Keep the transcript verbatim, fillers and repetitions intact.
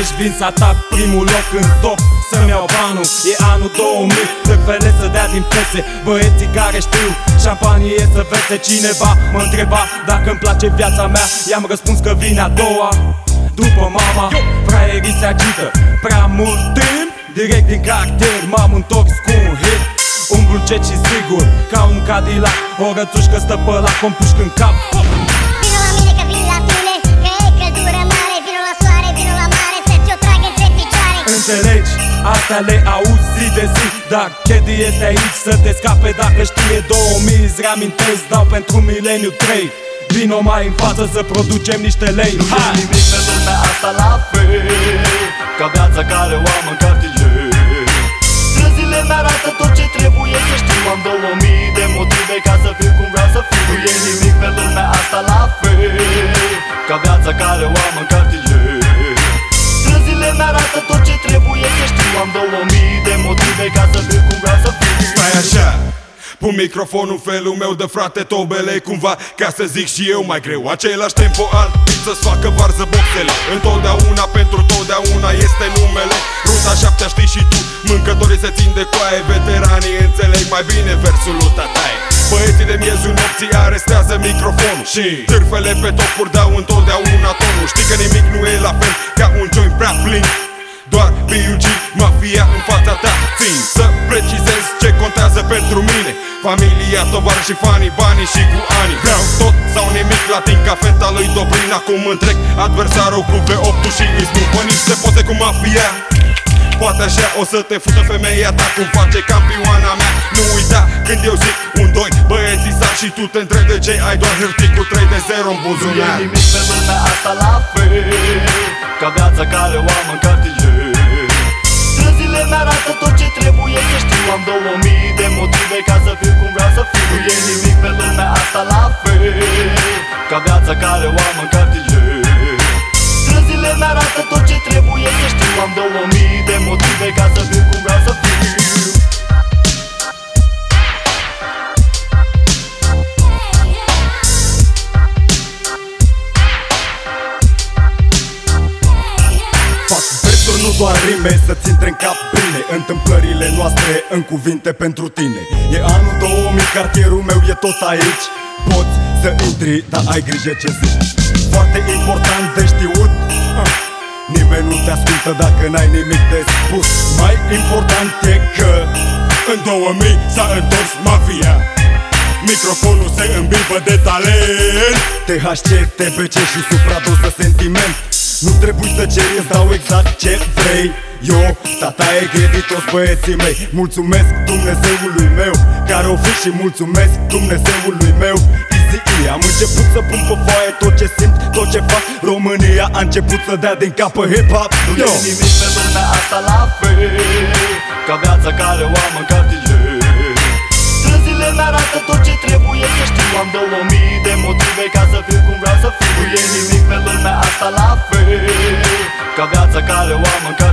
Deci vin să atac primul loc în top, să-mi iau banul. E anul două mii, târfele să dea din fese. Băieții care știu, șampanie să vese. Cineva mă întreba dacă-mi place viața mea, i-am răspuns că vine a doua după mama. Fraierii se agită prea mult timp, direct din cartier m-am întors cu un hit. Umblu ce și sigur, ca un Cadillac, o rățușcă stă pe la compușc în cap. Vino la mine că vin la tine, că e căldură mare. Vino la soare, vino la mare, să ți-o trag între picioare. Înțelegi? Astea le auzi zi de zi, dar Chedi este aici să te scape dacă știe. Două mii îți reamintesc, dau pentru mileniu trei. Vino mai în față să producem niște lei. Nu e nimic pe lumea asta la fel ca viața care o am în cartier. Străzile mi-arată tot ce trebuie să știu. Am două mii de motive ca să fiu cum vreau să fiu. Nu e nimic pe lumea asta la fel ca viața care o am în cartier. Străzile mi-arată tot ce trebuie să știu. Am două mii de motive ca să fiu cum vreau să fiu. Stai așa, pun microfonul felul meu de frate Tobele cumva, ca să zic și eu mai greu. Același tempo alt beat să-ți facă varză boxele. Întotdeauna pentru totdeauna este numele. Ruta șaptea știi și tu, mâncătorii se țin de coaie. Veteranii înțeleg mai bine versul lui tataie. Băieții de miezul nopții arestează microfonul și târfele pe topuri dau întotdeauna tonul. Știi că nimic nu e la fel ca un joint prea plin, doar B U G, mafia în fața ta. Țin să precizez ce contează pentru mine: familia, tovarășii, fanii, banii și cu ani. Vreau tot sau nimic latin ca feta lui Dobrin. Acum întrec adversarul cu V opt și îi spun pe niște poze cu mafia. Poate așa o să te fută femeia ta cum face campioana mea. Nu uita când eu zic un, doi, băieții sar și tu te întrebi de ce ai doar hârtii cu trei de zero în buzunar. Nu e nimic pe lumea asta la fel ca viața care o am în cartier. Străzile mi-arată tot ce trebuie să știu. Am două mii de motive ca să fiu cum vreau să fiu. Nu e nimic pe lumea asta la fel ca viața care o am în cartier. Străzile mi-arată tot ce trebuie să știu. Am două mii de motive ca să fiu cum vreau să fiu. Fac versuri, nu doar rime, să-ți intre în cap bine întâmplările noastre în cuvinte pentru tine. E anul două mii, cartierul meu e tot aici. Poți să intri, dar ai grijă ce zici. Foarte important de știut, nimeni nu te ascultă dacă n-ai nimic de spus. Mai important e că în două mii s-a întors mafia. Microfonul se îmbibă de talent, T H C, T B C și supradoză sentiment. Nu trebuie să ceri, îți dau exact ce vrei. Eu, tata e Chedi, toți băieții mei. Mulțumesc Dumnezeului meu care o fi și mulțumesc Dumnezeului meu Easy E. Am început să pun pe foaie tot ce simt, tot ce fac. România a început să dea din cap pe hip-hop. Nu e nimic pe lumea asta la fel ca viața care o am în cartier. Străzile mi-arată tot ce trebuie să știu. Am două mii de motive ca să fiu cum vreau să fiu. Nu e nimic pe lumea asta la fel ca viața care o am în cartier.